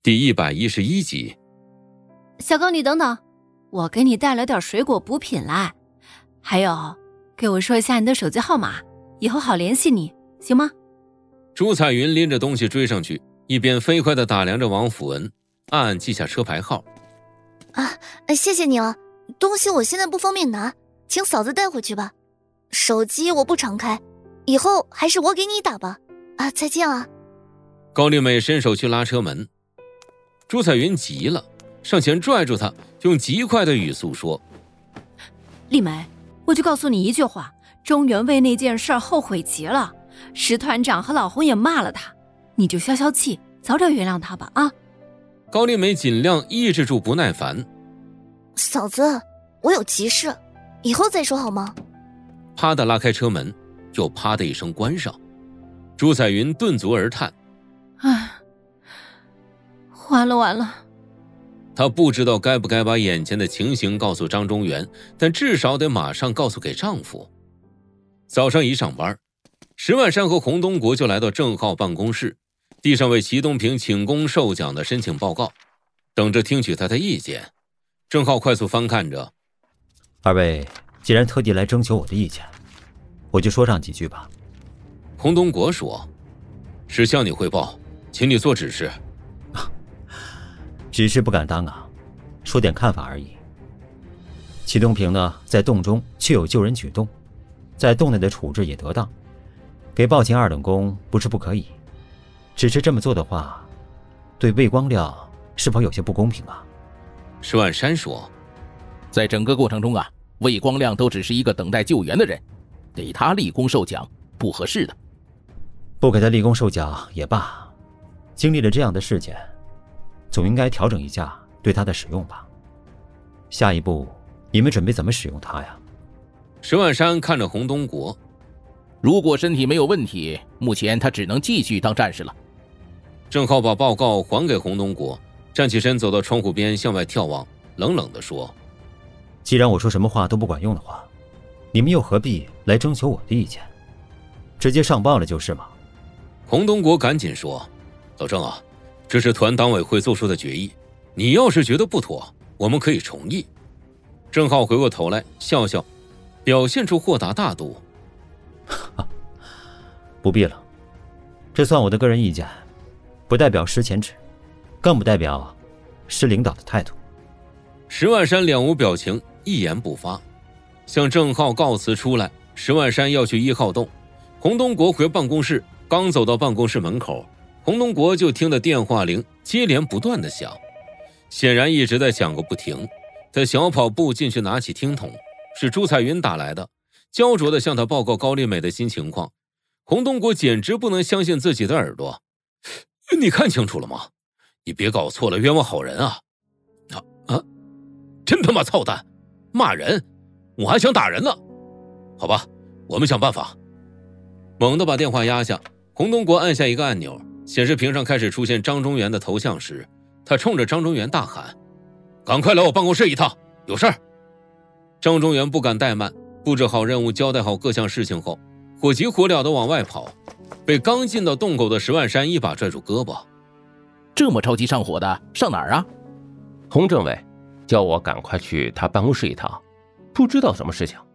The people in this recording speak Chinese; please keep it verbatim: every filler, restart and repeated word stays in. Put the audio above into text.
第一百一十一集。 小高，你等等，我给你带了点水果补品来，还有，给我说一下你的手机号码，以后好联系你，行吗？ 朱彩云拎着东西追上去，一边飞快地打量着王辅文，暗暗记下车牌号。 啊，谢谢你了，东西我现在不方便拿，请嫂子带回去吧。手机我不常开，以后还是我给你打吧。啊，再见啊。 高丽美伸手去拉车门，朱彩云急了，上前拽住她，用极快的语速说： 丽梅，我就告诉你一句话，中原为那件事后悔极了，石团长和老洪也骂了他，你就消消气，早点原谅他吧啊。 高丽美尽量抑制住不耐烦。 嫂子，我有急事，以后再说好吗？ 啪地拉开车门，又啪的一声关上。朱彩云顿足而叹， 唉，完了完了。 她不知道该不该把眼前的情形告诉张中原，但至少得马上告诉给丈夫。早上一上班，石万山和洪东国就来到郑浩办公室，递上为齐东平请功授奖的申请报告，等着听取他的意见。郑浩快速翻看着， 二位既然特地来征求我的意见，我就说上几句吧。 洪东国说：是向你汇报，请你做指示。 指示不敢当啊，说点看法而已。齐东平呢，在洞中确有救人举动，在洞内的处置也得当，给报请二等功不是不可以，只是这么做的话，对魏光亮是否有些不公平啊？ 石万山说： 在整个过程中啊，魏光亮都只是一个等待救援的人，给他立功受奖不合适的。 不给他立功受奖也罢，经历了这样的事件，总应该调整一下对他的使用吧。下一步你们准备怎么使用他呀？ 石万山看着洪东国， 如果身体没有问题，目前他只能继续当战士了。 郑浩把报告还给洪东国，站起身走到窗户边向外眺望，冷冷地说： 既然我说什么话都不管用的话，你们又何必来征求我的意见？直接上报了就是嘛。 洪东国赶紧说：老郑啊，这是团党委会做出的决议，你要是觉得不妥，我们可以重议。郑浩回过头来笑笑，表现出豁达大度。 不必了，这算我的个人意见，不代表施前旨，更不代表施领导的态度。 石万山两无表情，一言不发。向郑浩告辞出来，石万山要去一号洞。洪东国回办公室，刚走到办公室门口，洪东国就听得电话铃接连不断的响，显然一直在响个不停。他小跑步进去拿起听筒，是朱彩云打来的，焦灼地向他报告高丽美的新情况。洪东国简直不能相信自己的耳朵，你看清楚了吗？你别搞错了，冤枉好人啊！啊啊！真他妈操蛋，骂人，我还想打人呢。好吧，我们想办法。猛地把电话压下，洪东国按下一个按钮，显示屏上开始出现张中原的头像时，他冲着张中原大喊：赶快来我办公室一趟，有事儿。张中原不敢怠慢，布置好任务，交代好各项事情后，火急火燎地往外跑，被刚进到洞口的石万山一把拽住胳膊。 这么着急上火的，上哪儿啊？ 洪政委叫我赶快去他办公室一趟，不知道什么事情。